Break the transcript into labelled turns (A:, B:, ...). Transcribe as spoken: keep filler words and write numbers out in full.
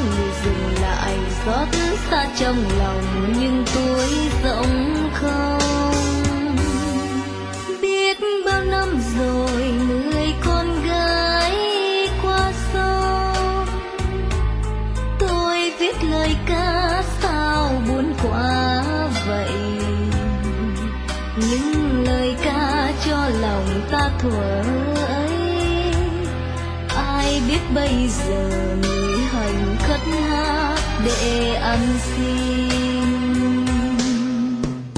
A: người dừng lại gió thứ xa trong lòng nhưng tuổi rộng không. Biết bao năm rồi người con gái qua sông, tôi viết lời ca sao buồn quá vậy. Những lời ca cho lòng ta thuở ấy, ai biết bây giờ người hành khất hát để ăn xin.